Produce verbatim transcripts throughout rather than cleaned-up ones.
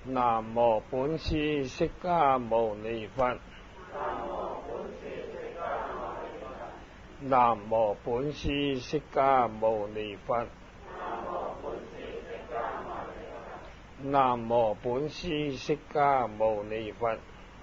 南無本師釋迦牟尼佛。南無本師釋迦牟尼佛。南無本師釋迦牟尼佛。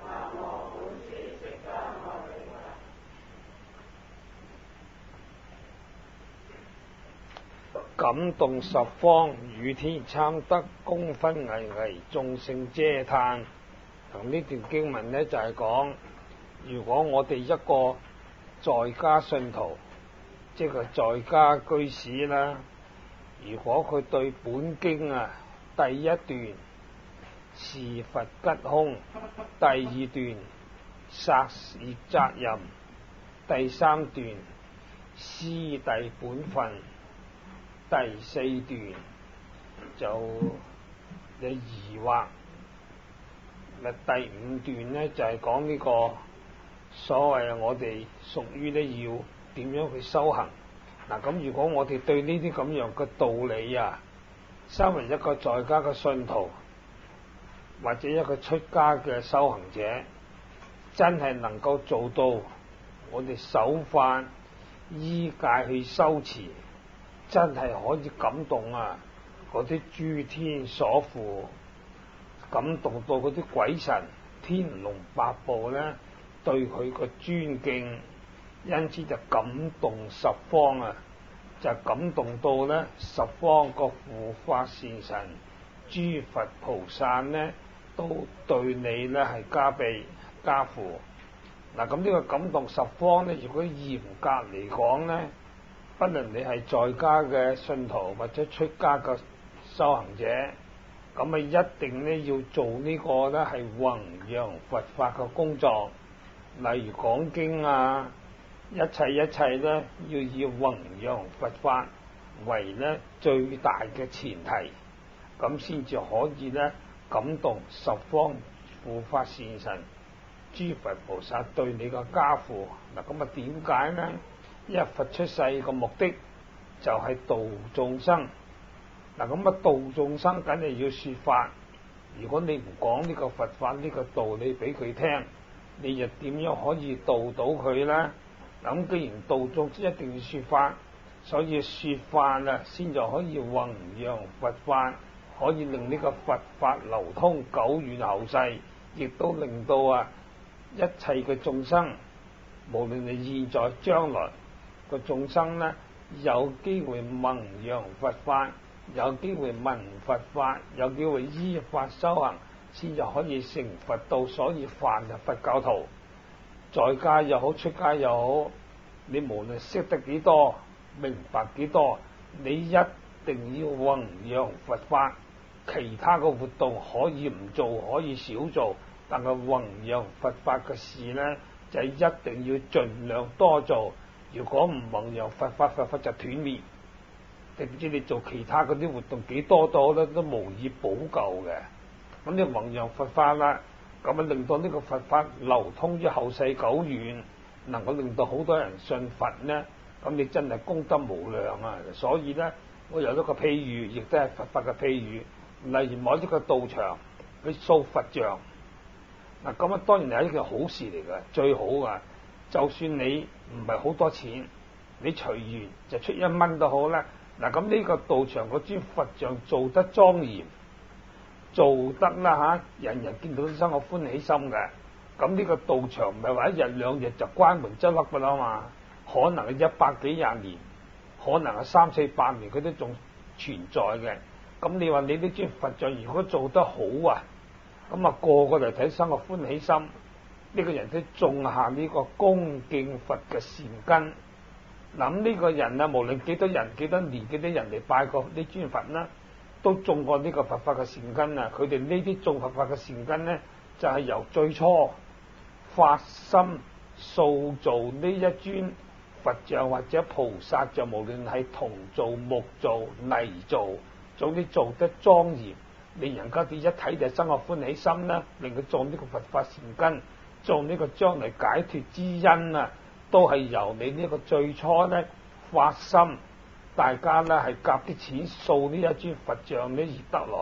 感動十方與天參得，功勳巍巍眾聖嗟嘆。同呢段經文呢，就係、是、講，如果我哋一個在家信徒，即係在家居士啦，如果佢對本經啊第一段是佛吉凶，第二段殺業責任，第三段師弟本分，第四段就你疑惑，嗱第五段呢，就係、是、講呢個所謂我哋屬於呢要點樣去修行。嗱咁如果我哋對呢啲咁樣嘅道理啊，身為一個在家嘅信徒或者一個出家嘅修行者，真係能夠做到我哋守法依戒去修持，真係可以感動啊嗰啲諸天所父，感動到嗰啲鬼神天龍八部咧對佢個尊敬，因此就感動十方啊，就感動到咧十方個護法善神諸佛菩薩咧都對你咧係加被加護。嗱咁呢個感動十方咧，如果嚴格嚟講咧，不論你係在家嘅信徒或者出家嘅修行者，咁啊一定咧要做呢個咧係弘揚佛法嘅工作，例如講經啊，一切一切咧要以弘揚佛法為咧最大嘅前提，咁先至可以咧感動十方護法善神諸佛菩薩對你嘅加護。嗱咁啊點解咧？因為佛出世個目的就係度眾生，嗱咁啊度眾生梗係要說法。如果你唔講呢個佛法呢個道理俾佢聽，你又點樣可以度到佢呢？咁既然度眾生一定要說法，所以說法啊先就可以弘揚佛法，可以令呢個佛法流通久遠後世，亦都令到啊一切嘅眾生，無論係現在將來個眾生呢，有機會弘揚佛法，有機會聞佛法，有機會依法修行，先就可以成佛道。所以凡係佛教徒，在家又好，出家又好，你無論識得幾多，明白幾多，你一定要弘揚佛法。其他嘅活動可以唔做，可以少做，但係弘揚佛法嘅事呢，就一定要盡量多做。如果唔弘揚佛法，佛法就斷滅。你唔知你做其他嗰啲活動幾多多咧，都無以補救嘅。咁你弘揚佛法啦，咁啊令到呢個佛法流通於後世久遠，能夠令到好多人信佛呢，咁你真係功德無量啊！所以咧，我有一個譬喻，亦都係佛法嘅譬喻。例如某一個道場去塑佛像，嗱咁啊當然係一件好事嚟嘅，最好啊！就算你唔係好多錢，你隨緣就出一蚊都好啦。嗱咁呢個道場嗰尊佛像做得莊嚴，做得啦嚇、啊，人人見到都生個歡喜心嘅。咁呢個道場唔係話一日兩日就關門執笠噶啦嘛，可能係一百幾廿年，可能係三四百年，佢都仲存在嘅。咁你話你呢尊佛像如果做得好啊，咁啊個個嚟睇生個歡喜心，呢、這個人都種下呢個恭敬佛嘅善根。諗呢個人啊，無論幾多人、幾多年、幾多人嚟拜過呢尊佛啦，都種過呢個佛法嘅善根啊！佢哋呢啲種佛法嘅善根呢，就係、是、由最初發心塑造呢一尊佛像或者菩薩像，無論係銅做、木做、泥做，總之做得莊嚴，令人家哋一睇就生個歡喜心啦，令佢種呢個佛法善根，種呢個將來解脫之因啊！都係由你呢個最初咧發心，大家咧係夾啲錢掃呢一尊佛像咧而得來。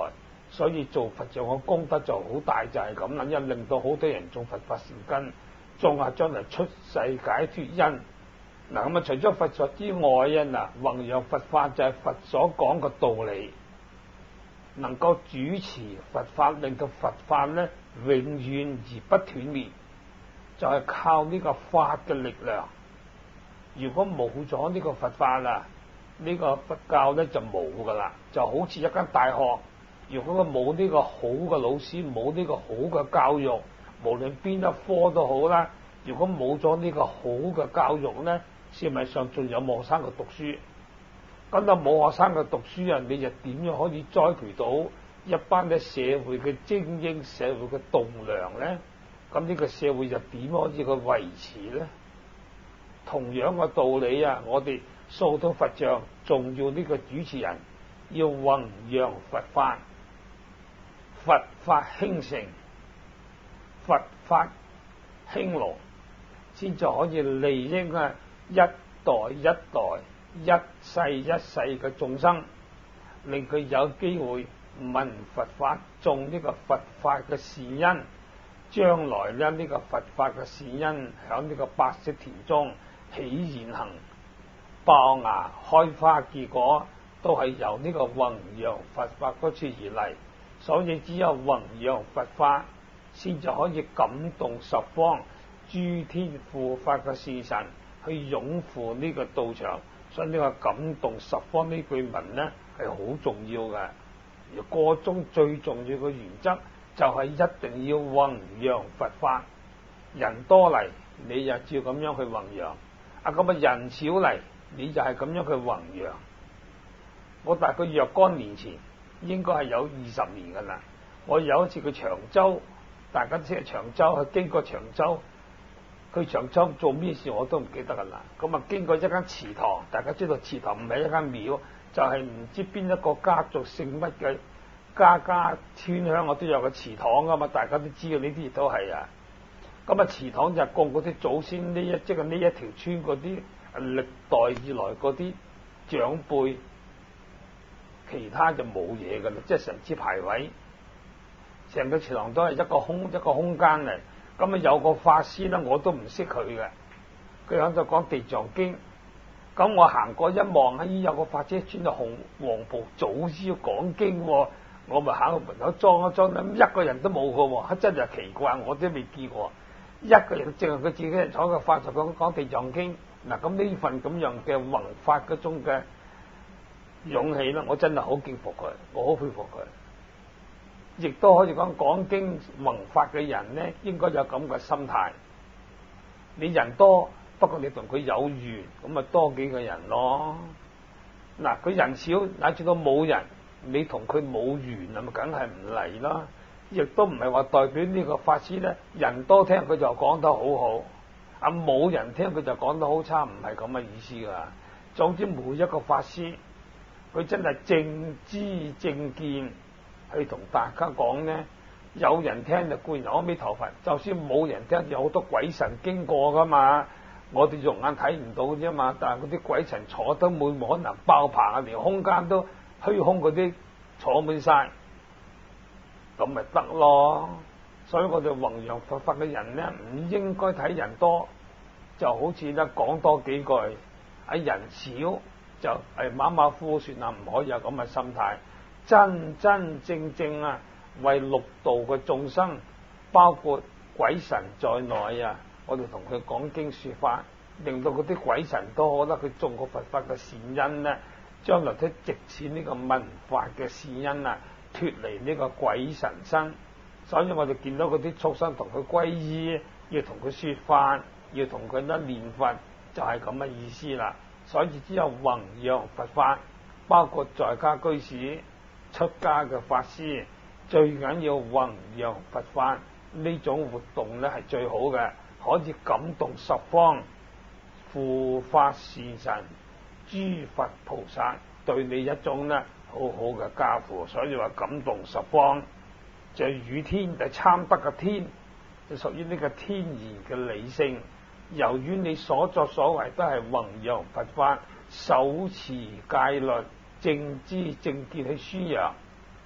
所以做佛像嘅功德就好大，就係咁啦，因令到好多人種佛法善根，種下將來出世解脫因。嗱咁啊，除咗佛說之外啊，嗱弘揚佛法就係佛所講嘅道理，能夠主持佛法，令到佛法咧永遠而不斷滅，就係、是、靠呢個法嘅力量。如果冇咗呢個佛法啦，呢、這個佛教咧就冇噶啦，就好似一間大學，如果佢冇呢個好嘅老師，冇呢個好嘅教育，無論邊一科都好啦，如果冇咗呢個好嘅教育咧，市面上仲有冇學生去讀書？咁啊冇學生去讀書啊，你就點樣可以栽培到一班嘅社會嘅精英、社會嘅棟樑咧？咁呢個社會就點可以去維持咧？同樣嘅道理啊，我哋塑造佛像，仲要呢個主持人要弘揚佛法，佛法興盛，佛法興隆，先至可以利益啊一代一代、一世一世嘅眾生，令佢有機會聞佛法，種呢個佛法嘅善因，將來咧呢個佛法嘅善因響呢個白色田中起現行，爆芽開花結果，都係由呢個弘揚佛法嗰處而嚟。所以只有弘揚佛法，先至可以感動十方諸天護法嘅善神去擁護呢個道場。所以呢個感動十方呢句文呢係好重要嘅。而個中最重要嘅原則就係一定要弘揚佛法。人多嚟，你就照咁樣去弘揚。啊咁啊人少嚟，你就係咁樣去弘揚。我大概若干年前，應該係有二十年噶啦。我有一次去長洲，大家知係長洲，去經過長洲，去長洲做咩事我都唔記得噶啦。咁啊經過一間祠堂，大家知道祠堂唔係一間廟，就係、是、唔知邊一個家族姓乜嘅，家家村鄉我都有個祠堂噶嘛，大家都知道呢啲亦都係啊。咁啊祠堂就供嗰啲祖先呢一即係呢一條村嗰啲歷代以來嗰啲長輩。其他就冇嘢噶啦，即係成支牌位，成個祠堂都係一個空一個空間嚟。咁啊有個法師咧，我都唔識佢嘅，佢喺度講地藏經。咁我行過一望，咦有個法師穿咗紅黃袍，早知要講經，我咪行去門口裝一裝，咁一個人都冇噶，真係奇怪，我都未見過，一個人淨係佢自己人坐個法就講講地藏經。嗱咁呢份咁樣嘅弘法嗰種嘅勇氣啦，我真係好敬服佢，我好佩服佢。亦都可以講講經弘法嘅人呢，應該有咁嘅心態。你人多，不過你同佢有緣，咁咪多幾個人咯。嗱，佢人少，乃至到冇人，你同佢冇緣啊，咪梗係唔嚟啦。亦都唔係話代表呢個法師呢，人多聽佢就講得好好，啊冇人聽佢就講得好差，唔係咁嘅意思噶。總之每一個法師，佢真係正知正見去同大家講呢，有人聽就固然阿彌陀佛，就算冇人聽，有好多鬼神經過噶嘛，我哋肉眼睇唔到啫嘛，但係嗰啲鬼神坐得滿，冇可能爆棚啊，連空間都虛空嗰啲坐滿晒，咁咪得咯。所以我哋弘揚佛法嘅人呢，唔應該睇人多，就好似咧講多幾句，喺人少就係馬馬虎虎算啦，唔可以有咁嘅心態。真真正正啊，為六道嘅眾生，包括鬼神在內啊，我哋同佢講經說法，令到嗰啲鬼神都覺得佢種過佛法嘅善因呢，將來都藉此呢個聞法嘅善因啊，脫離呢個鬼神身。所以我哋見到嗰啲畜生同佢皈依，要同佢說法，要同佢咧念佛，就係咁嘅意思啦。所以只有弘揚佛法，包括在家居士、出家嘅法師，最緊要弘揚佛法，呢種活動咧係最好嘅，可以感動十方護法善神、諸佛菩薩對你一種咧好好嘅加護。所以話感動十方，就係與天就參得嘅天，就屬於呢個天然嘅理性。由於你所作所為都係弘揚佛法、守持戒律、正知正見去宣揚，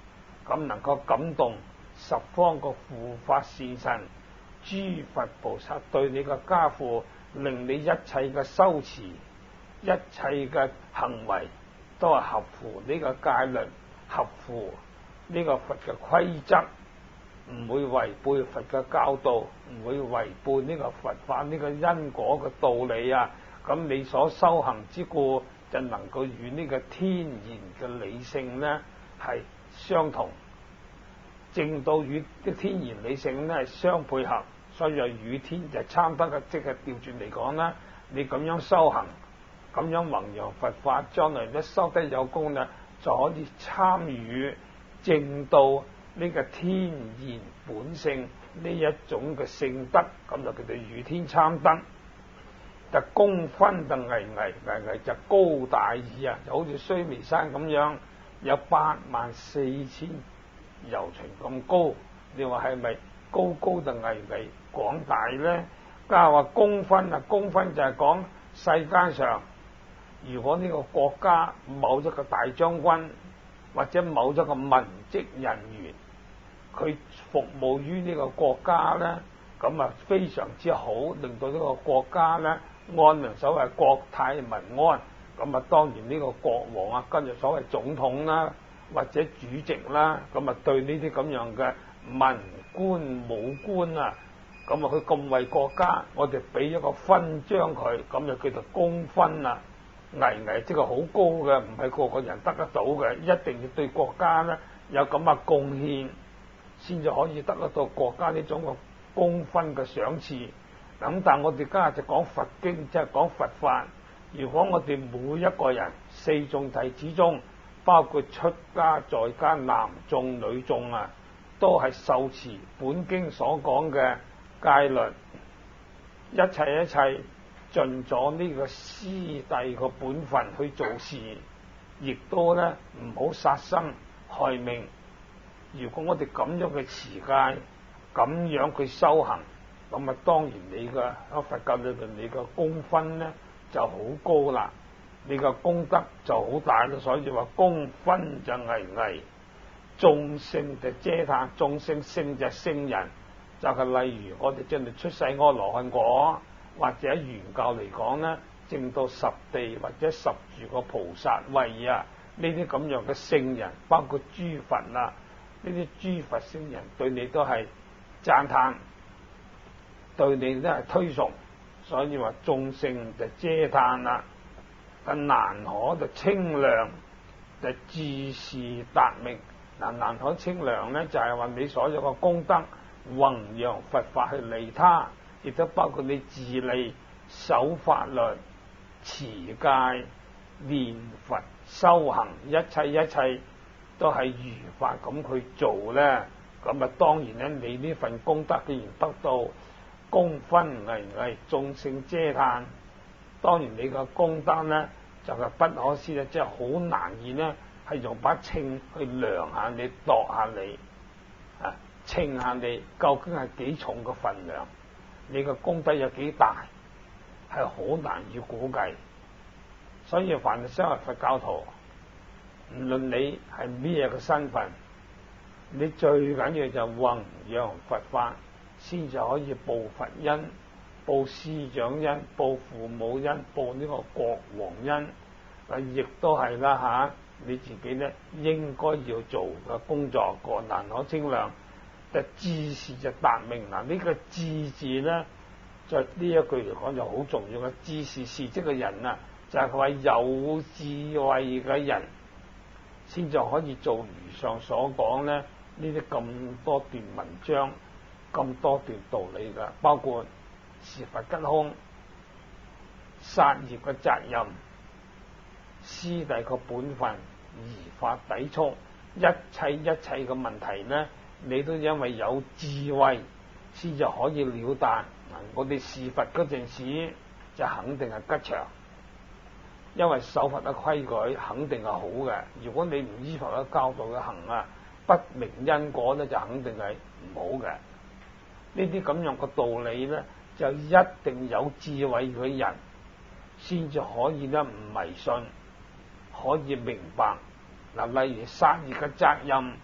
咁能夠感動十方個護法善神、諸佛菩薩對你嘅加護，令你一切嘅修持、一切嘅行為都係合乎呢個戒律，合乎呢個佛嘅規則，唔會違背佛嘅教導，唔會違背呢個佛法呢個因果嘅道理啊！咁你所修行之故，就能夠與呢個天然嘅理性呢係相同，正道與啲天然理性呢係相配合，所以與天就參得嘅，即係調轉嚟講啦。你咁樣修行，咁樣弘揚佛法，將來咧修得有功呢，就可以參與正道呢個天然本性呢一種嘅性德，咁就叫做與天參得。就功分就巍巍巍巍就高大矣啊！就好似須彌山咁樣，有八萬四千由旬咁高，你話係咪高高就巍巍廣大咧？家話功分啊，功分就係講世間上，如果呢個國家某一個大將軍或者某一個文職人員，佢服務於呢個國家咧，咁啊非常之好，令到呢個國家咧安寧，所謂國泰民安。咁啊當然呢個國王啊，跟住所謂總統啦或者主席啦，咁啊對呢啲咁樣嘅文官武官啊，咁啊佢咁為國家，我哋俾一個勳章佢，咁就叫做功勳啦。巍巍即係好高嘅，唔係個個人得得到嘅，一定要對國家咧有咁嘅貢獻，先至可以得得到國家呢種嘅功勳嘅賞賜。咁但係我哋今日就講佛經，即係講佛法。如果我哋每一個人四眾弟子中，包括出家在家男眾女眾啊，都係受持本經所講嘅戒律，一切一切盡咗呢個師弟個本分去做事，亦都咧唔好殺生害命。如果我哋咁樣嘅持戒，咁樣去修行，咁啊當然你嘅喺佛教裏邊你嘅功分咧就好高啦，你嘅功德就好大啦。所以話功分就巍巍，眾聖就遮嘆，眾聖聖就聖人，就係、是、例如我哋真係出世阿羅漢果，或者喺原教嚟講咧，證到十地或者十住個菩薩位啊，呢啲咁樣嘅聖人，包括諸佛啊，呢啲諸佛聖人對你都係讚歎，對你都係推崇。所以話眾聖就遮嘆啦，個難可就清涼，就自是達明。嗱，難可清涼咧，就係、是、話你所有嘅功德弘揚佛法去利他，亦都包括你自利、守法律、持戒、念佛、修行，一切一切都係如法咁去做咧。咁啊，當然咧，你呢份功德既然得到功分巍巍，眾聖遮嘆，當然你個功德咧就係、是、不可思議，即係好難以咧係用把秤去量下你、度下你啊，稱下你究竟係幾重嘅分量，你個功德有幾大，係好難以估計。所以凡係身為佛教徒，唔論你係咩嘅身份，你最緊要就弘揚佛法，先至可以報佛恩、報師長恩、報父母恩、報呢個國王恩。啊，亦都係啦吓，你自己咧應該要做嘅工作，個難可清涼。就智是就達明。嗱，呢個智字咧，在呢一句嚟講就好重要嘅。智是是即嘅人啊，就係佢話有智慧嘅人，先至可以做如上所講咧。呢啲咁多段文章，咁多段道理噶，包括持佛吉凶、殺業嘅責任、師弟個本分、依法抵觸，一切一切嘅問題呢，你都因為有智慧，先至可以了達。我哋侍佛嗰陣時，就肯定係吉祥，因為守佛嘅規矩肯定係好嘅。如果你唔依佛嘅教導去行啊，不明因果咧，就肯定係唔好嘅。呢啲咁樣嘅道理咧，就一定有智慧嘅人先至可以咧唔迷信，可以明白。嗱，例如殺業嘅責任，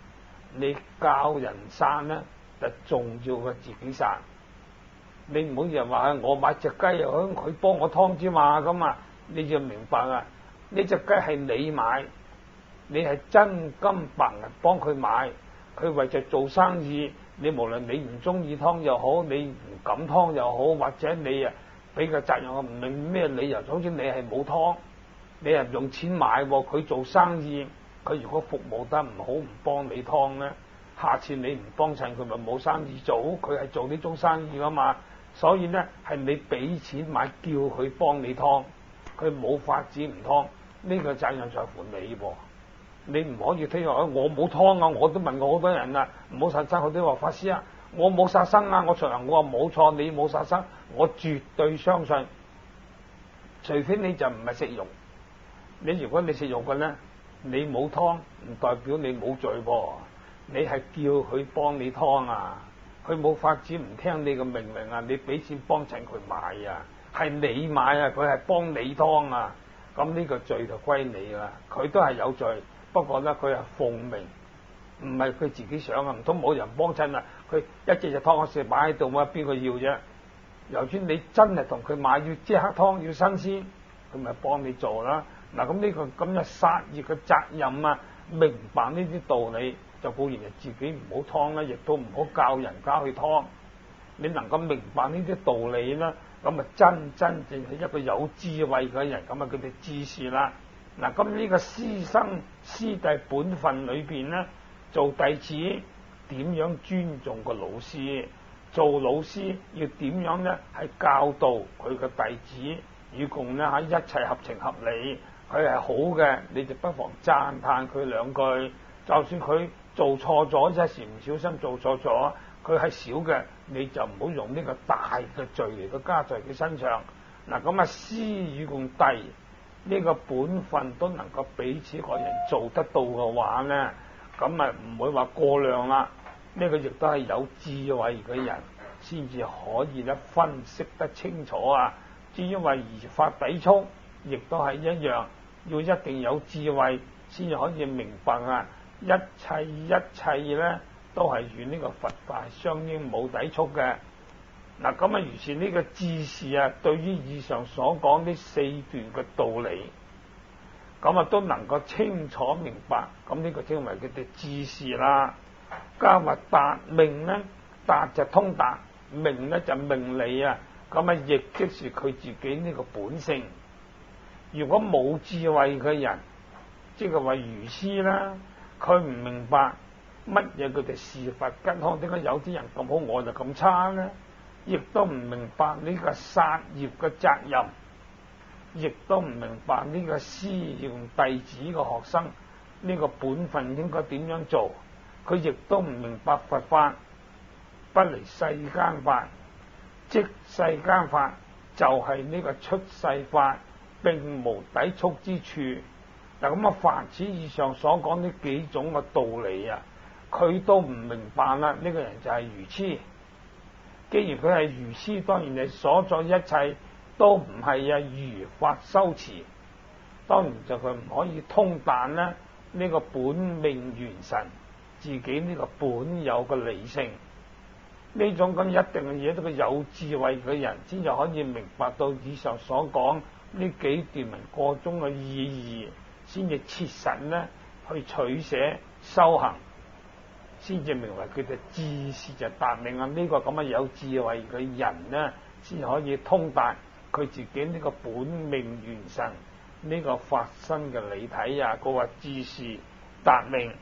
你教人殺咧，就重要過自己殺。你唔好又話我買隻雞又佢幫我劏之嘛，咁啊，你就明白啊！呢隻雞係你買，你係真金白銀幫佢買，佢為咗做生意，你無論你唔中意劏又好，你唔敢劏又好，或者你啊俾個責任我唔明咩理由，好似你係冇劏，你係用錢買，佢做生意，佢如果服務得唔好唔幫你劏咧，下次你唔幫襯佢咪冇生意做，佢係做呢種生意噶嘛，所以咧係你俾錢買叫佢幫你劏，佢冇法子唔劏。呢個責任在乎你噃，你唔可以推話我冇劏啊！我都問過好多人啦，唔好殺生。佢都話法師啊，我冇殺生啊！我隨行我話冇錯，你冇殺生，我絕對相信。除非你就唔係食肉，你如果你食肉嘅咧，你冇劏唔代表你冇罪噃，你係叫佢幫你劏啊！佢冇法子唔聽你嘅命令啊！你俾錢幫襯佢買啊，係你買啊，佢係幫你劏啊！咁呢個罪就歸你啦，佢都係有罪，不過咧佢係奉命，唔係佢自己想啊，唔通冇人幫襯啊？佢一隻隻劏食擺喺度啊，邊個要啫？由於你真係同佢買，要即刻劏，要新鮮，佢咪幫你做啦。嗱，咁呢個咁嘅殺業嘅責任啊，明白呢啲道理，就固然係自己唔好劏啦，亦都唔好教人家去劏。你能夠明白呢啲道理啦，咁啊真真正係一個有智慧嘅人，咁啊佢哋知事啦。嗱，咁呢個師生師弟本分裏邊咧，做弟子點樣尊重個老師？做老師要點樣咧？係教導佢個弟子，與共咧喺一切合情合理。佢係好嘅，你就不妨讚歎佢兩句。就算佢做錯咗，一時唔小心做錯咗，佢係小嘅，你就唔好用呢個大嘅罪嚟到加在佢身上。嗱，咁啊師與共弟呢個本分都能夠彼此個人做得到嘅話咧，咁啊唔會話過量啦。呢個亦都係有智慧嘅人先至可以咧分析得清楚啊。至於話而法抵觸，亦都係一樣，要一定有智慧先至可以明白啊。一切一切咧都係與呢個佛法相應冇抵觸嘅。嗱，咁啊，如是呢個智士啊，對於以上所講呢四段嘅道理，咁啊都能夠清楚明白，咁呢個稱為佢哋智士啦。加話達命咧，達就通達，命咧就命理啊。咁啊，亦即是佢自己呢個本性。如果冇智慧嘅人，即係話愚痴啦，佢唔明白乜嘢佢哋是佛吉康，點解有啲人咁好，我就咁差咧？亦都唔明白呢個殺業嘅責任，亦都唔明白呢個師用弟子嘅學生呢個本分應該點樣做。佢亦都唔明白佛法不離世間法，即世間法就係呢個出世法，並無抵觸之處。嗱，咁啊，凡此以上所講呢幾種嘅道理啊，佢都唔明白啦。呢個人就係愚痴。既然佢係愚痴，當然係所作一切都唔係啊如法修持，當然就佢唔可以通達咧呢個本命元神自己呢個本有嘅理性。呢種咁一定嘅嘢，都係有智慧嘅人先至可以明白到以上所講呢幾段文個中嘅意義，先至切實咧去取捨修行，先至明為佢哋智士就達命啊！呢個咁嘅有智慧嘅人咧，先可以通達佢自己呢個本命元神呢個法身嘅理體啊！嗰個智士達命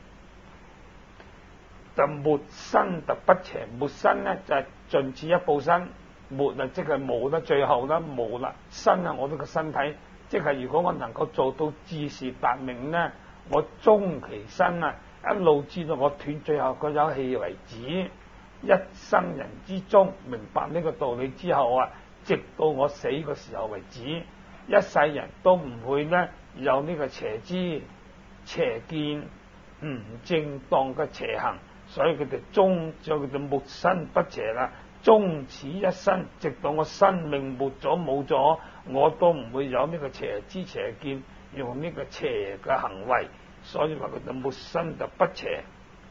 就沒身就不邪，沒身咧就係盡此一報身，沒啊即係冇得最後啦，冇啦，身啊我呢個身體，即係如果我能夠做到智士達命咧，我終其身啊！一路知道我斷最後嗰口氣為止，一生人之中明白呢個道理之後啊，直到我死嘅時候為止，一世人都唔會咧有呢個邪知、邪見、唔正當嘅邪行，所以佢哋終就佢哋沒身不邪啦，終此一生，直到我生命沒咗冇咗，我都唔會有呢個邪知邪見，用呢個邪嘅行為。所以話佢就沒身就不邪。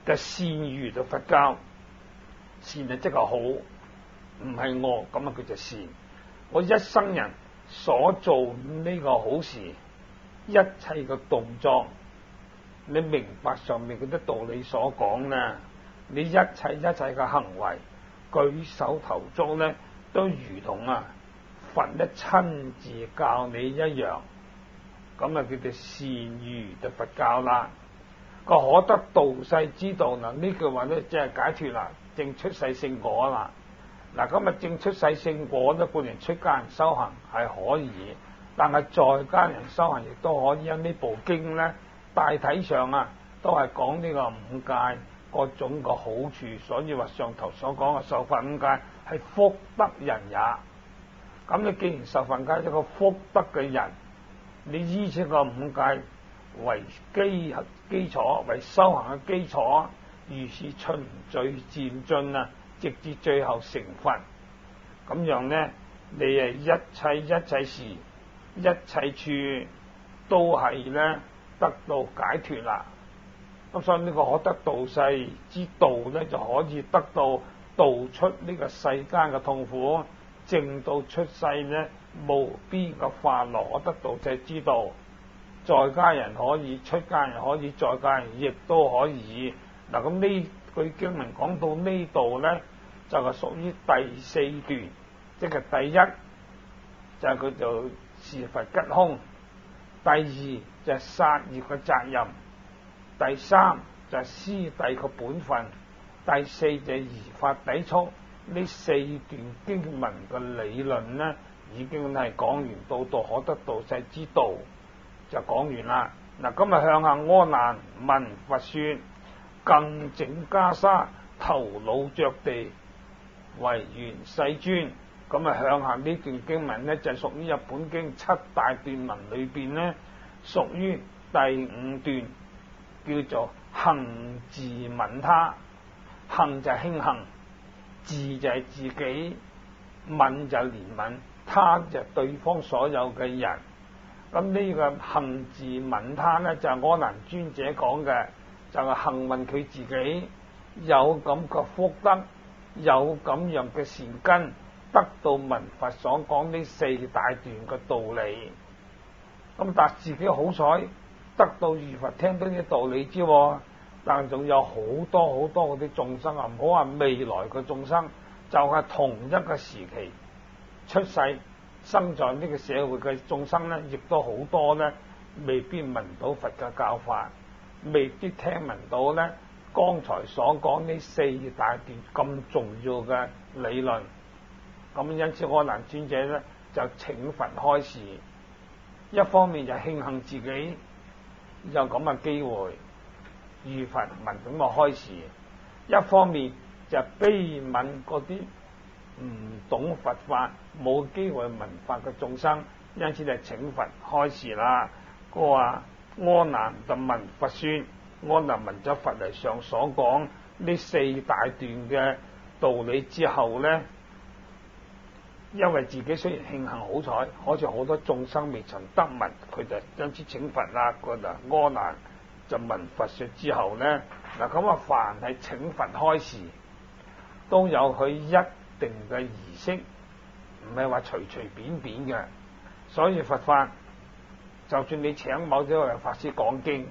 嘅善語嘅佛教。善啊即係好，唔係惡，咁啊叫做善。我一生人所做呢個好事，一切嘅動作，你明白上面嗰啲道理所講呢，你一切一切嘅行為，舉手投足呢，都如同啊佛咧親自教你一樣，咁啊叫做善語嘅佛教啦。個可得度世之道嗱，呢句話咧即係解脫啦，正出世聖果啦。嗱，今日正出世聖果咧，固然出家人修行係可以，但係在家人修行亦都可以。因呢部經咧，大體上啊都係講呢個五戒各種個好處，所以話上頭所講嘅受佛五戒係福德人也。咁你既然受佛戒一個福德嘅人，你依此個五戒為基基礎，為修行嘅基礎，如是循序漸進啊，直至最後成佛。咁樣呢，你誒一切一切事一切處都係呢得到解脫啦。咁所以呢個可得度世之道呢，就可以得到度出呢個世間嘅痛苦，證到出世呢無邊嘅快樂。可得度世之道，在家人可以，出家人可以，在家人亦都可以。嗱，咁呢句經文講到呢度呢，就係屬於第四段，即係第一就係佢做事佛吉凶，第二就係殺業嘅責任，第三就係師弟嘅本分，第四就係依法抵觸。呢四段經文嘅理論呢，已經係講完到到可得度世之道就講完啦。嗱，今日向下阿難聞佛說，更整袈裟，頭腦着地，為願世尊。咁啊，向下呢段經文呢，就屬於《日本經》七大段文裏邊呢，屬於第五段，叫做行自憫他。行就係慶幸，自就係自己，憫就係憐憫，他就係對方所有嘅人。咁呢個行自憫他呢，就係阿難尊者講嘅，就係幸運佢自己有咁嘅福德，有咁樣嘅善根，得到聞佛所講呢四大段嘅道理。咁但自己好彩得到如佛聽到啲道理之，但仲有好多好多嗰啲眾生啊，唔好話未來嘅眾生，就係、是、同一個時期出世生在呢個社會嘅眾生呢，亦都好多呢，未必聞到佛嘅教法，未必聽聞到呢剛才所講呢四大段咁重要嘅理論。咁因此阿難尊者呢，就請佛開示，一方面就慶幸自己有咁嘅機會遇佛聞咁嘅開示，一方面就悲憫嗰啲唔懂佛法冇機會聞法嘅眾生，因此就請佛開示啦。佢話阿難就聞佛說，阿難聞咗佛嚟上所講呢四大段嘅道理之後呢，因為自己雖然慶幸好彩，好似好多眾生未曾得聞，佢就因此請佛啦。嗰度阿難就聞佛說之後呢，嗱咁啊，凡係請佛開示，都有佢一定嘅儀式，唔係話隨隨便便嘅。所以佛法，就算你請某啲位法師講經，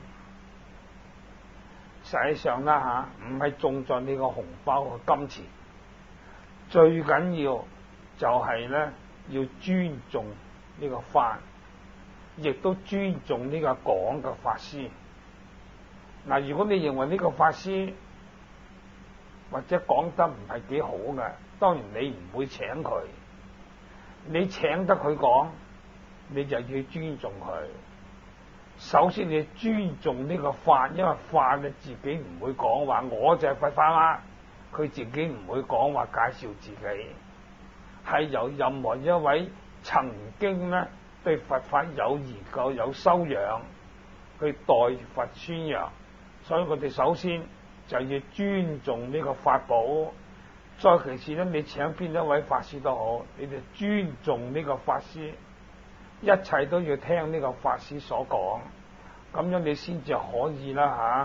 實際上啦吓，唔係重在呢個紅包嘅金錢，最緊要就係咧要尊重呢個法，亦都尊重呢個講嘅法師。嗱，如果你認為呢個法師或者講得唔係幾好嘅，當然你唔會請佢。你請得佢講，你就要尊重佢。首先你尊重呢個法，因為法你自己唔會講話我就係佛法啦，佢自己唔會講話介紹自己，係由任何一位曾經呢對佛法有研究有修養，去代佛宣揚。所以我哋首先就要尊重呢個法寶，再其次咧，你請邊一位法師都好，你哋尊重呢個法師，一切都要聽呢個法師所講，咁樣你先至可以啦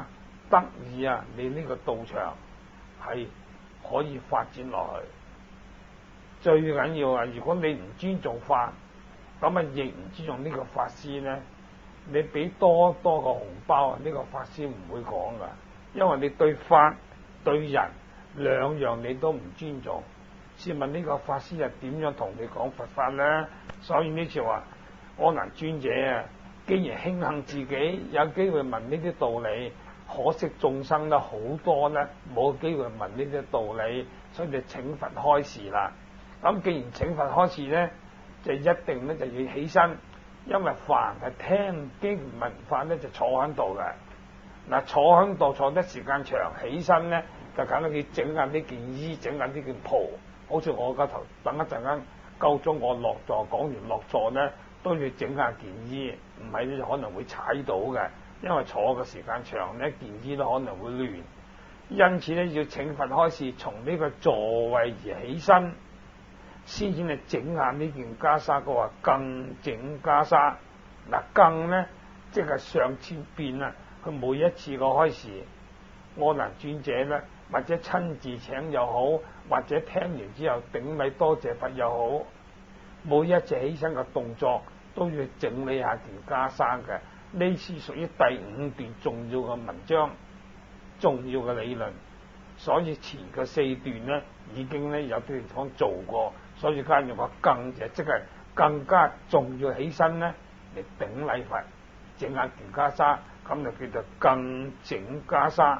得以啊，你呢個道場係可以發展落去。最緊要啊，如果你唔尊重法，咁啊亦唔尊重呢個法師咧，你俾多多個紅包啊，呢個法師唔會講噶，因為你對法對人兩樣你都唔尊重。試問呢個法師係點樣同你講佛法咧？所以呢次話阿難尊者啊，既然慶幸自己有機會問呢啲道理，可惜眾生咧好多咧冇機會問呢啲道理，所以就請佛開示啦。咁既然請佛開示咧，就一定咧就要起身，因為凡係聽經聞法咧就坐喺度嘅。嗱，坐喺度坐得時間長，起身咧就梗係要整下呢件衣，整下呢件袍。好似我個頭等一陣間夠鐘我落座，講完落座咧都要整下件衣，唔係咧就可能會踩到嘅，因為坐嘅時間長咧件衣都可能會亂。因此咧要請佛開示，從呢個座位而起身，先至係整下呢件袈裟。佢話更整袈裟，嗱更咧即係上千遍啊！佢每一次個開示，阿難尊者咧或者親自請又好，或者聽完之後頂禮多謝佛又好，每一隻起身嘅動作都要整理下件袈裟嘅。呢次屬於第五段重要嘅文章，重要嘅理論，所以前嘅四段咧已經咧有啲地方做過，所以加入話更就即係更加重要起身咧嚟頂禮佛，整下件袈裟，咁就叫做更整袈裟。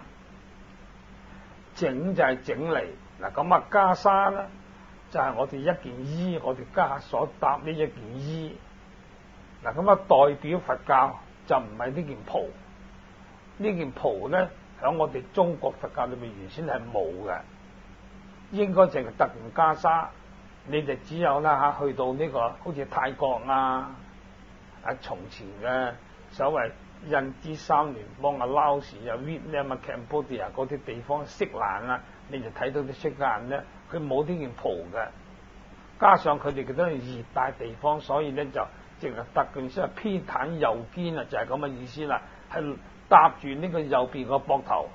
整就係整理，嗱咁啊袈裟咧就係、是、我哋一件衣，我哋家下所搭呢一件衣。嗱咁啊代表佛教就唔係呢件袍，呢件袍咧喺我哋中國佛教裏面原先係冇嘅，應該淨係特件袈裟。你哋只有啦嚇去到呢、這個好似泰國啊啊從前嘅所謂印支三聯邦啊、撈士啊、Vietnam 啊、Cambodia 嗰啲地方色蘭啊，你就睇到啲色蘭咧，佢冇呢件袍嘅。加上佢哋嘅都係熱帶地方，所以咧就淨係特件先係偏袒右肩啊，就係咁嘅意思啦。係搭住呢個右邊個膊頭，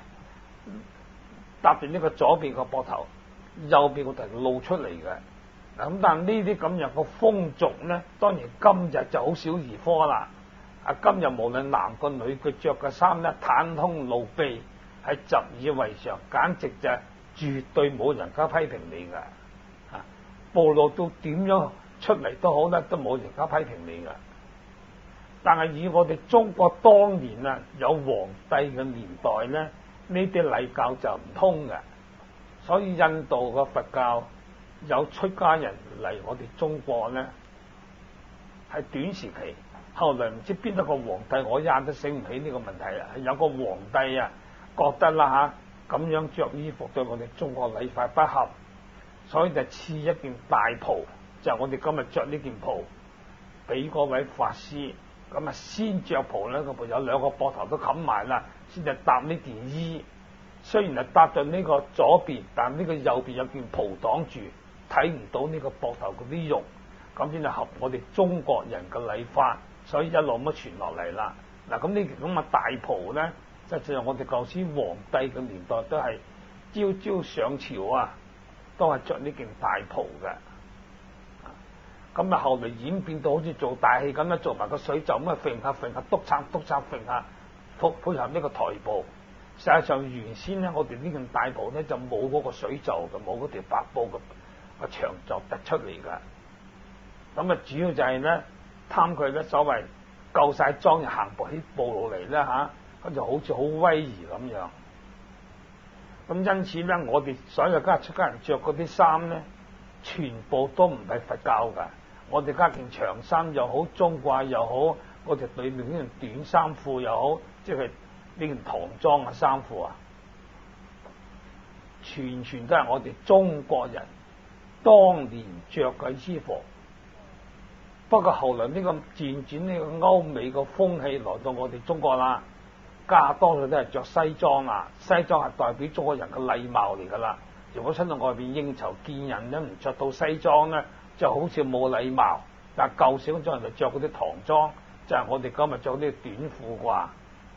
搭住呢個左邊個膊頭，右邊個頭露出嚟嘅。嗱咁，但呢啲咁樣嘅風俗咧，當然今日就好少兒科啦。啊！今日無論男個女，佢着嘅衫咧，袒胸露臂，係習以為常，簡直就絕對冇人家批評你㗎。啊，暴露到點樣出嚟都好咧，都冇人家批評你㗎。但係以我哋中國當年啊，有皇帝嘅年代咧，呢啲禮教就唔通嘅。所以印度嘅佛教有出家人嚟我哋中國咧，係短時期。後來唔知邊一個皇帝，我一眼都醒唔起呢個問題啦。係有個皇帝啊，覺得啦嚇咁樣着衣服對我哋中國禮法不合，所以就賜一件大袍，就係我哋今日着呢件袍，俾嗰位法師。咁啊，先着袍咧，個袍有兩個膊頭都冚埋啦，先至搭呢件衣。雖然係搭到呢個左邊，但呢個右邊有件袍擋住，睇唔到呢個膊頭嗰啲肉，咁先係合我哋中國人嘅禮法。所以一路咁傳落嚟啦。嗱，咁呢件咁嘅大袍咧，即係我哋舊時皇帝嘅年代都係朝朝上朝啊，都係着呢件大袍嘅。咁啊，後來演變到好似做大戲咁樣，做埋個水袖咁啊，揈下揈下，督插督插揈下，配配合呢個台步。實際上原先咧，我哋呢件大袍咧就冇嗰個水袖嘅，冇嗰條白布嘅個長袖突出嚟㗎。咁啊，主要就係咧。貪佢咧所謂夠晒裝就行步起步路嚟啦嚇，咁就好似好威儀咁樣。咁因此咧，我哋所有家出家人着嗰啲衫咧，全部都唔係佛教㗎。我哋加件長衫又好，中褂又好，我哋裏面呢件短衫褲又好，即係呢件唐裝嘅衫褲啊，全全都係我哋中國人當年着嘅衣服。不過後來呢個漸漸呢個歐美個風氣來到我哋中國啦，家多數都係着西裝啊，西裝係代表中國人嘅禮貌嚟㗎啦。如果出到外邊應酬見人咧，唔着到西裝咧，就好似冇禮貌。但係舊時嗰種人就着嗰啲唐裝，就係、是、我哋今日着啲短褲啩，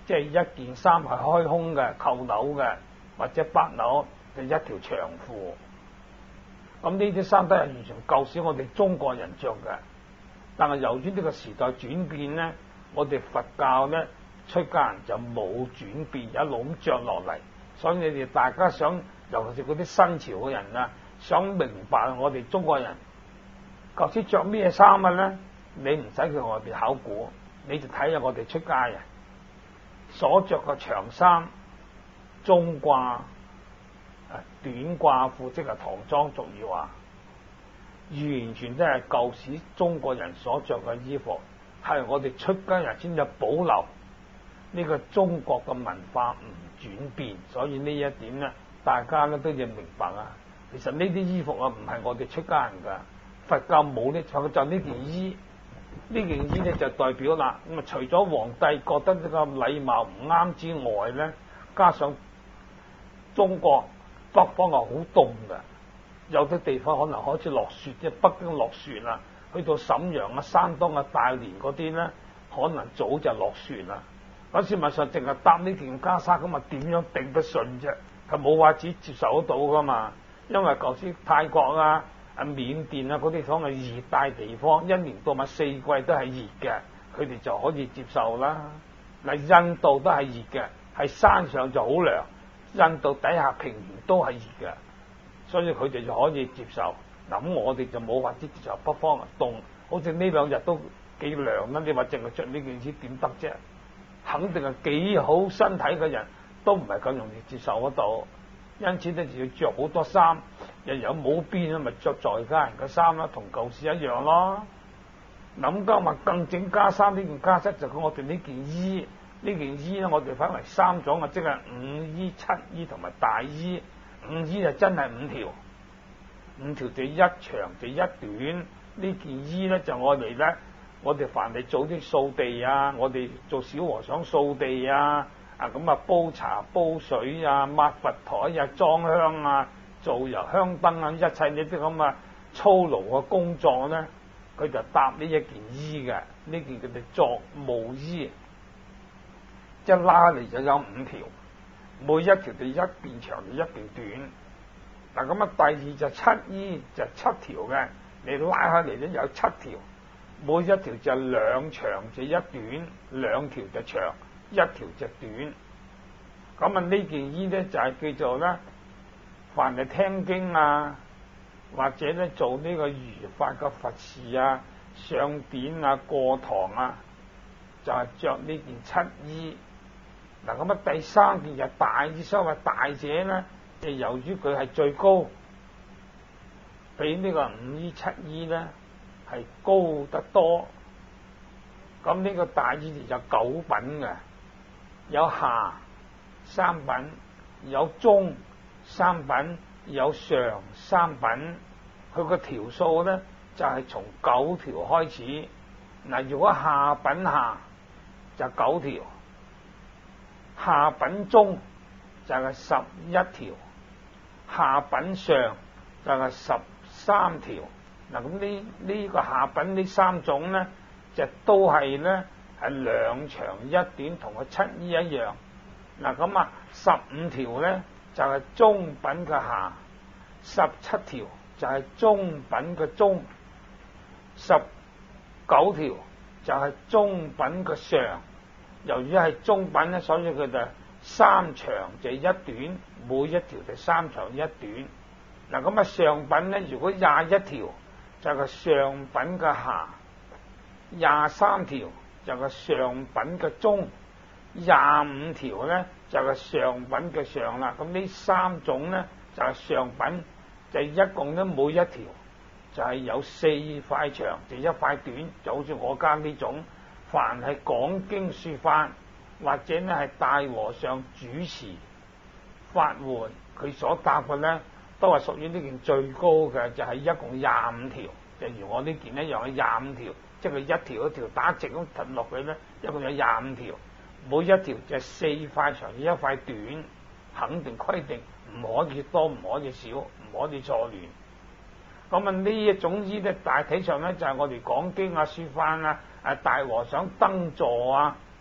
即係一件衫係開胸嘅、扣紐嘅，或者八紐就一條長褲。咁呢啲衫都係完全舊時我哋中國人着嘅。但係由於呢個時代轉變咧，我哋佛教咧出家人就冇轉變，一路咁着落嚟。所以你哋大家想，尤其是嗰啲新潮嘅人啊，想明白我哋中國人舊時着咩衫嘅咧，你唔使去外邊考古，你就睇下我哋出家人所着嘅長衫、中褂、短褂褲，即係唐裝俗語話，完全都係舊時中國人所着嘅衣服，係我哋出家人先至保留呢個中國嘅文化唔轉變。所以呢一點咧，大家咧都要明白啊。其實呢啲衣服啊，唔係我哋出家人噶，佛教冇呢，就就呢件衣。呢件衣咧就代表啦，咁啊除咗皇帝覺得呢個禮貌唔啱之外咧，加上中國北方係好凍嘅，有啲地方可能開始落雪，即係北京落雪啦，去到瀋陽啊、山東啊、大連嗰啲咧，可能早就落雪啦。嗰時咪上淨係搭呢件袈裟咁啊，點樣頂得順啫？係冇話子接受得到噶嘛，因為舊時泰國啊、啊緬甸啊嗰啲地方係熱帶地方，一年到晚四季都係熱嘅，佢哋就可以接受啦。嗱，印度都係熱嘅，係山上就好涼，印度底下平原都係熱嘅，所以佢哋就可以接受。嗱，咁我哋就冇話子接受北方啊凍，好似呢兩日都幾涼啦，你話淨係着呢件衣點得啫？肯定係幾好身體嘅人都唔係咁容易接受得到，因此咧就要着好多衫，又有冇邊啊，咪着在家人嘅衫啦，同舊時一樣咯。諗今日更整袈裟，呢件袈裟就講我哋呢件衣，呢件衣咧我哋分為三種啊，即係五衣、七衣同埋大衣。五衣就真係五條，五條就一長就一短。呢件衣咧就我哋咧。我哋凡係做啲掃地啊，我哋做小和尚掃地啊，啊咁啊煲茶煲水啊，抹佛台啊，裝香啊，做油香燈啊，一切呢啲咁啊粗勞嘅工作咧，佢就搭呢一件衣嘅，呢件叫做作務衣，一拉嚟就有五條，每一條就一邊長就一邊短。嗱咁啊，第二就七衣就七條嘅，你拉開嚟咧有七條。每一條就兩長就一短，兩條就長，一條就短。咁啊呢件衣咧就係、是、叫做咧，凡係聽經啊，或者咧做呢個如法嘅佛事啊、上典啊、過堂啊，就係着呢件七衣。嗱咁啊第三件就大衣，所謂大者咧，就由於佢係最高，比呢個五衣七衣咧。係高得多，咁呢個大衣就九品嘅，有下三品，有中三品，有上三品。佢個條數咧就係、是、從九條開始。嗱，如果下品下就九條，下品中就係十一條，下品上就係十三條。嗱，咁呢呢個下品呢三種咧，就都係咧係兩長一短，同個七衣一樣。嗱，咁啊十五條咧就係、是、中品嘅下，十七條就係、是、中品嘅中，十九條就係、是、中品嘅上。由於係中品咧，所以佢就三長就一短，每一條就三長一短。嗱，咁啊上品咧，如果廿一條，就係個上品嘅下，廿三條就係個上品嘅中，廿五條咧就係個上品嘅上啦。咁呢三種咧就係上品，就一共咧每一條就係有四塊長，就一塊短，就好似我家呢種。凡係講經說法或者咧係大和尚主持法會，佢所答嘅咧。都係屬於呢件最高嘅，就係、是、一共廿五條，就如我呢件一樣嘅廿五條，即係一條一條打直咁趌落去咧，一共有廿五條，每一條就係四塊長，一塊短，肯定規定唔可以多，唔可以少，唔可以錯亂。咁啊呢一種衣咧，大體上咧就係、是、我哋講經啊、說法啊、啊大和尚登座啊，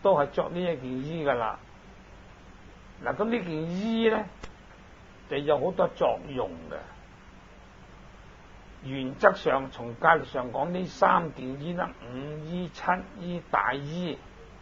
都係着呢一件衣噶啦。嗱，咁呢件衣咧就有好多作用嘅。原則上，從戒律上講，呢三件衣啦，五衣、七衣、大衣，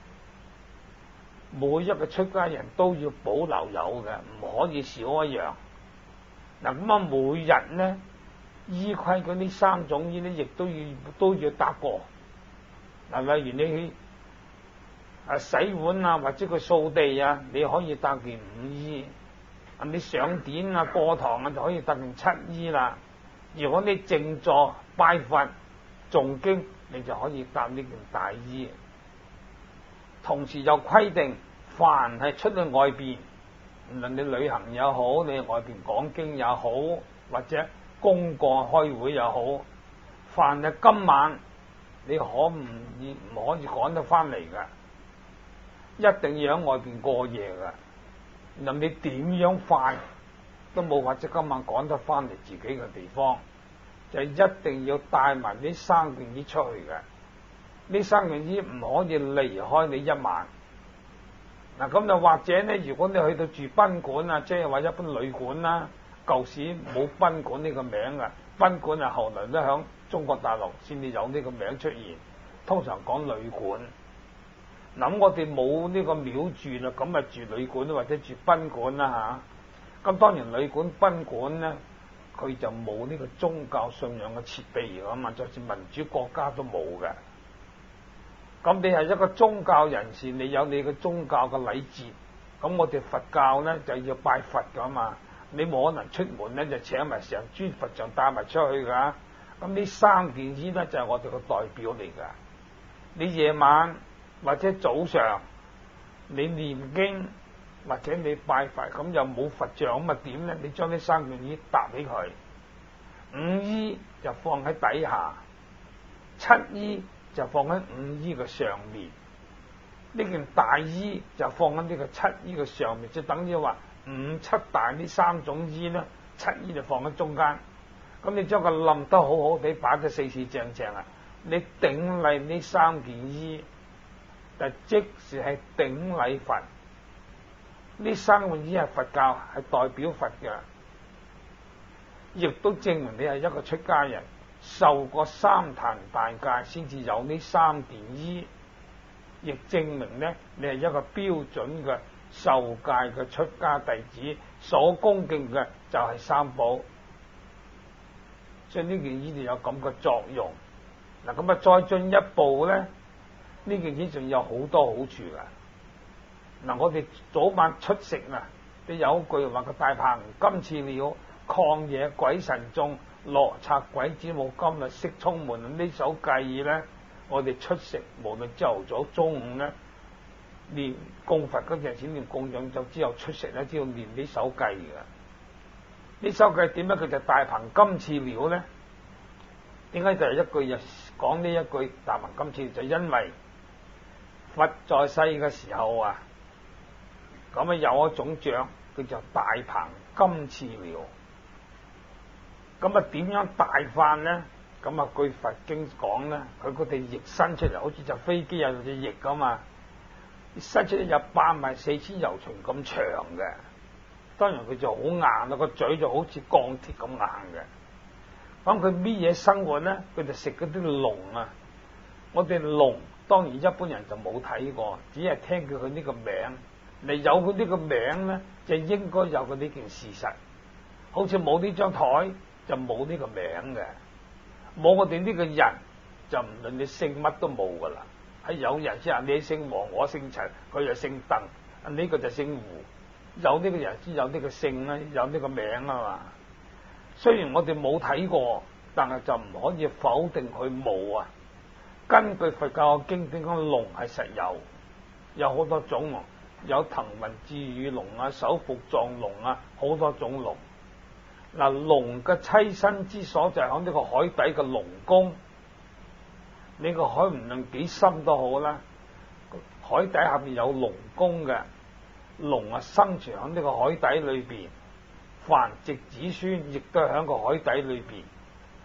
每一個出家人都要保留有嘅，唔可以少一樣。嗱，咁啊，每日咧依規嗰啲三種衣咧，亦都要都要搭過。嗱，例如你去啊洗碗啊，或者佢掃地啊，你可以搭件五衣；啊，你上典啊、過堂啊，就可以搭件七衣啦。如果你靜坐拜佛誦經，你就可以搭呢件大衣。同時又規定，凡係出去外邊，無論你旅行也好，你外邊講經也好，或者公幹開會也好，凡係今晚你可唔唔可以趕得翻嚟噶？一定要喺外邊過夜噶。咁你點樣快都冇法子今晚趕得翻嚟自己嘅地方，就一定要帶埋呢三件衣出去嘅。呢三件衣唔可以離開你一晚。嗱，咁就或者咧，如果你去到住賓館啊，即係話一般旅館啦，舊時冇賓館呢個名噶，賓館啊後來都響中國大陸先至有呢個名出現，通常講旅館。嗱，我哋冇呢個廟住啦，咁啊住旅館或者住賓館啦吓。咁當然旅館、賓館咧，佢就冇呢個宗教信仰嘅設備噶嘛，就算民主國家都冇嘅。咁你係一個宗教人士，你有你嘅宗教嘅禮節。咁我哋佛教咧就要拜佛噶嘛，你冇可能出門咧就請埋成尊佛像帶埋出去噶。咁呢三件衣咧就係我哋嘅代表嚟噶。你夜晚或者早上你念經或者你拜佛，咁又冇佛像，咁啊點咧？你將呢三件衣搭起佢，五衣就放喺底下，七衣就放喺五衣嘅上面，呢件大衣就放喺呢個七衣嘅上面，即係等於話五七大呢三種衣咧，七衣就放喺中間。咁你將佢冧得好好地，擺得四四正正啊！你頂禮呢三件衣，就即是係頂禮佛。呢三件衣係佛教，係代表佛嘅，亦都證明你係一個出家人。受過三壇大戒先至有呢三件衣，亦證明咧你係一個標準嘅受戒嘅出家弟子，所恭敬嘅就係三寶，所以呢件衣就有咁嘅作用。嗱，咁啊再進一步咧，呢件衣仲有好多好處噶。嗱，我哋早晚出食啊，都有句話個大鵬金翅鳥，曠野鬼神眾，羅剎鬼子冇今日識充滿。呢首偈咧，我哋出食無論朝頭早、中午咧，念供佛嗰陣時念供養就之後出食咧，只要念呢首偈嘅。呢首偈點解佢就大鵬金翅鳥咧？點解就係一句講呢一句大鵬金翅？就因為佛在世嘅時候啊，咁啊有一種雀叫做大鵬金翅鳥。咁啊點樣大法咧？咁啊據佛經講咧，佢嗰對翼伸出嚟，好似隻飛機有隻翼咁嘛，伸出嚟有八萬四千由旬咁長嘅。當然佢就好硬啦，個嘴就好似鋼鐵咁硬嘅。咁佢咩嘢生活咧？佢就食嗰啲龍啊！我哋龍當然一般人就冇睇過，只係聽佢佢呢個名。你有佢呢個名咧，就應該有佢呢件事實。好似冇呢張台就冇呢個名嘅，冇我哋呢個人就唔論你姓乜都冇噶啦。喺有人先話你姓黃，我姓陳，佢就姓鄧，呢、這個就姓胡。有呢個人先有呢個姓啦，有呢個名啊嘛。雖然我哋冇睇過，但係就唔可以否定佢冇啊。根據佛教嘅經典講，龍係實有，有好多種龍，有騰雲智雨龍啊、手伏藏龍啊，好多種龍。嗱，龍嘅棲身之所就係喺呢個海底嘅龍宮。呢個海唔論幾深都好啦，海底下邊有龍宮嘅龍啊，生存喺呢個海底裏邊，繁殖子孫亦都係喺個海底裏邊。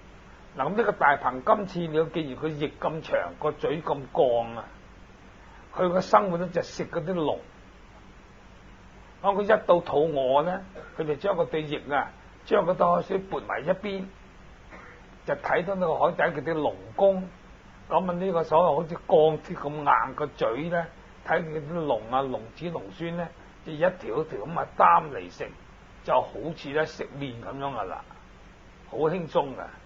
嗱，咁呢個大鵬金翅鳥，既然佢翼咁長，個嘴咁鋼啊， 佢個生活咧就食嗰啲龍。當佢一到肚餓咧，佢就將個對翼啊，將嗰啲海水撥埋一邊，就睇到呢個海底嗰啲龍宮。咁啊呢個所謂好似鋼鐵咁硬個嘴咧，睇佢啲龍啊龍子龍孫咧，就一條一條咁啊擔嚟食，就好似咧食麵咁樣噶啦，好輕鬆噶。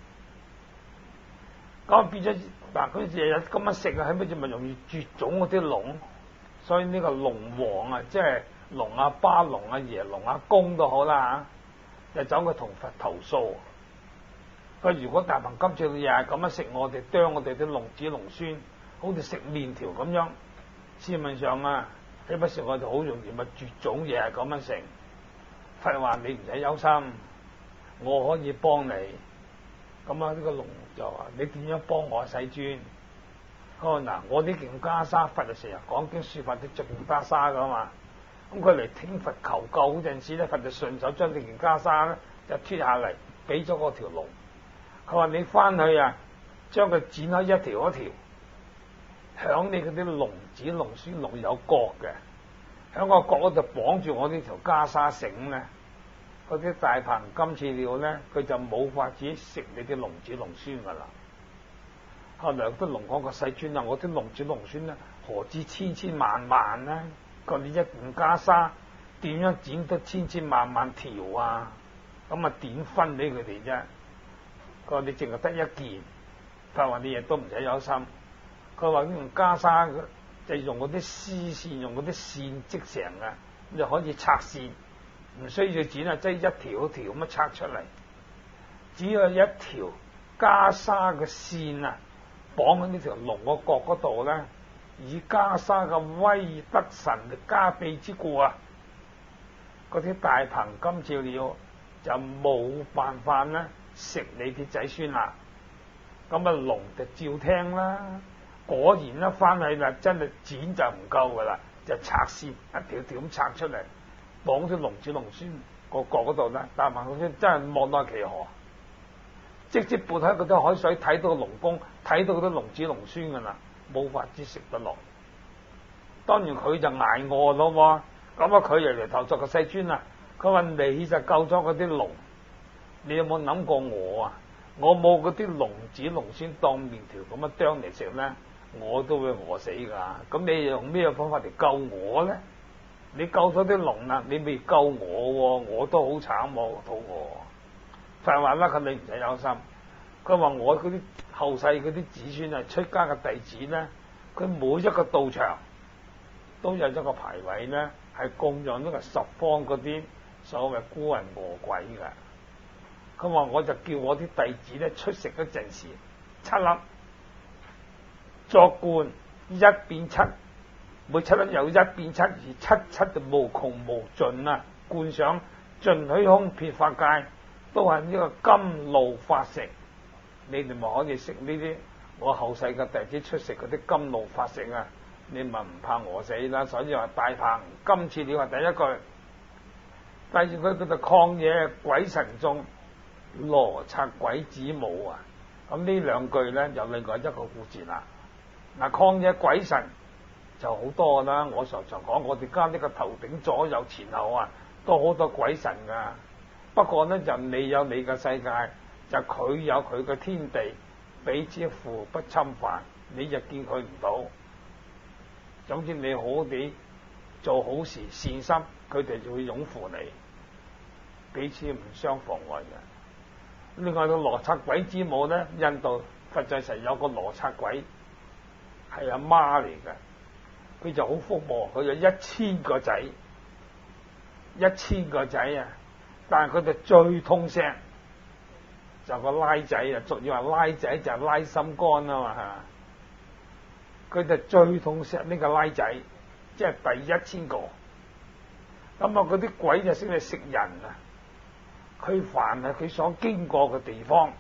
咁變咗嗱，佢日日咁樣食啊，係咪就咪容易絕種嗰啲龍？所以呢個龍王啊，即係龍啊巴龍啊爺龍啊公都好啦嚇，就走去同佛投訴。佢如果大鵬金翅鳥日日咁樣食我哋，啄我哋啲龍子龍孫，好似食麵條咁樣。試問上啊，豈不是我哋好容易咪絕種，日日咁樣食？佛話你唔使憂心，我可以幫你。咁啊呢個龍就話：你點樣幫我世尊？佢話嗱，我呢件袈裟，佛就成日講經説法都着件袈裟噶嘛。咁佢嚟聽佛求救嗰陣時咧，佛就順手將呢件袈裟咧就脫下嚟，俾咗嗰條龍。佢話你翻去啊，將佢剪開一條一條，響你嗰啲龍子龍孫龍有角嘅，響個角嗰度綁住我呢條袈裟繩咧，嗰啲大鵬金翅鳥咧，佢就冇法子食你啲龍子龍孫噶啦。後來啲龍講個世尊啊，我啲龍子龍孫咧，何止千千萬萬咧？佢話你一件袈裟點樣剪得千千萬萬條啊？咁啊點分俾佢哋啫？佢話你淨係得一件，佢話你亦都唔使憂心。佢話呢件袈裟就用嗰啲絲線，用嗰啲線織成嘅，咁就可以拆線，唔需要剪啊，即係一條一條咁樣拆出嚟。只有一條袈裟嘅線啊，綁喺呢條龍個角嗰度咧，以袈裟嘅威德神力加被之故啊，嗰啲大鵬金翅鳥就冇辦法咧食你啲仔孫啦。咁啊龍就照聽啦，果然咧翻去啦，真係剪就唔夠噶啦，就拆線一條條咁拆出嚟，綁啲龍子龍孫個角嗰度咧，大鵬龍孫真係望到其何，直接撥喺嗰啲海水睇到個龍宮，睇到嗰啲龍子龍孫噶啦，冇法子食得落。當然佢就挨餓咯喎，咁啊佢又嚟投訴個世尊啊，佢話你就救咗嗰啲龍，你有冇諗過我啊？我冇嗰啲龍子龍孫當麵條咁樣啄嚟食咧，我都會餓死噶。咁你用咩方法嚟救我咧？你救咗啲龍啦，你未救我，我都好慘，我肚餓。佛話啦，佢你唔使有心。佢話我嗰啲後世嗰啲子孫啊，出家嘅弟子咧，佢每一個道場都有一個牌位咧，係供養呢個十方嗰啲所謂孤魂餓鬼嘅。佢話我就叫我啲弟子咧出食嗰陣時，七粒作灌一變七，每七粒有一變七，而七七就無窮無盡啊！灌上盡虛空遍法界，都係呢個甘露法食。你哋咪可以食呢啲我後世嘅弟子出食嗰啲甘露法食啊！你咪唔怕餓死啦。所以話大鵬金翅鳥係第一句，第二句佢就曠野鬼神眾。羅剎鬼子母啊，咁呢兩句咧有另外一個故事啦。嗱，曠野鬼神就好多啦，我常常講，我哋家呢個頭頂左右前後啊，都好多鬼神噶。不過咧就你有你嘅世界，就佢有佢嘅天地，彼此互不侵犯，你就見佢唔到。總之你好好地做好事善心，佢哋就會擁護你，彼此唔相妨礙嘅。另外個羅剎鬼之母咧，印度佛在時有個羅剎鬼，係阿媽嚟嘅，佢就好福報，佢有一千個仔，一千個仔啊！但係佢哋最痛錫就個拉仔啊，俗語話拉仔就係拉心肝啊嘛，係嘛？佢哋最痛錫呢個拉仔，即係第一千個。咁啊，嗰啲鬼就識去食人啊！佢凡係佢所經過嘅地方，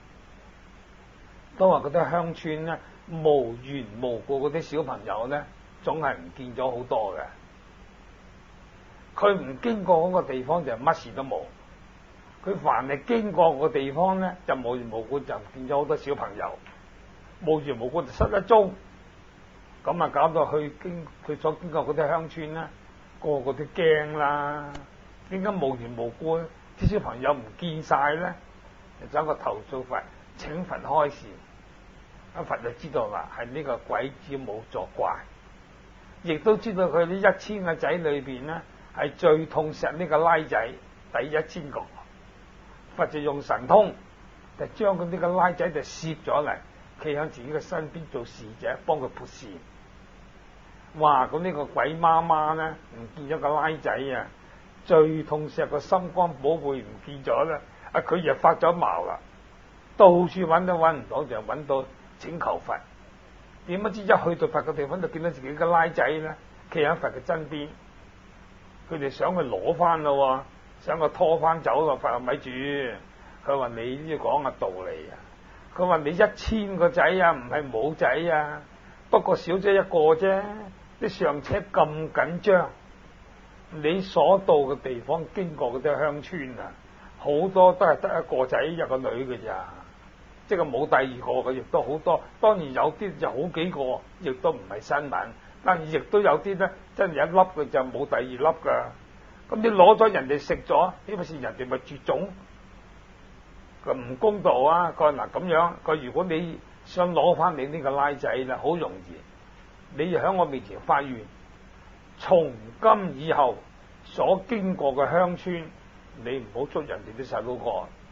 都話嗰啲鄉村咧，無緣無故嗰啲小朋友咧，總係唔見咗好多嘅。佢唔經過嗰個地方就乜事都冇。佢凡係經過個地方咧，就無緣無故就唔見咗好多小朋友，無緣無故就失一蹤。 咁啊搞到去經佢所經過嗰啲鄉村咧，個個都驚啦。點解無緣無故啲小朋友唔見晒咧？就走個投訴佛，請佛開示。阿佛就知道啦，係呢個鬼子冇作怪，亦都知道佢呢一千個仔裏邊咧，係最痛錫呢個拉仔第一千個。佛就用神通，就將佢呢個拉仔就攝咗嚟，企喺自己嘅身邊做侍者，幫佢撥扇。哇！咁呢個鬼媽媽咧，唔見咗個拉仔啊，最痛錫個心肝寶貝唔見咗啦，啊佢又發咗毛啦，到處揾都揾唔到，就揾到請求佛。點不知一去到佛嘅地方，就見到自己嘅拉仔咧，企喺佛嘅身邊，佢哋想去攞翻咯，想佢拖翻走咯。佛話咪住，佢話你呢講嘅道理啊，佢話你一千個仔啊，唔係冇仔啊，不過少咗一個啫。啲上車咁緊張，你所到嘅地方經過嗰啲鄉村啊，好多都係得一個仔一個女嘅咋，即係冇第二個嘅，亦都好多。當然有啲就好幾個，亦都唔係新聞，但係亦都有啲咧真係一粒嘅就冇第二粒噶。咁你攞咗人哋食咗，呢個是人哋咪絕種？佢唔公道啊！佢話嗱咁樣，佢如果你想攞翻你呢個拉仔啦，好容易。你就喺我面前發願，從今以後所經過嘅鄉村，你唔好捉人哋啲細佬哥。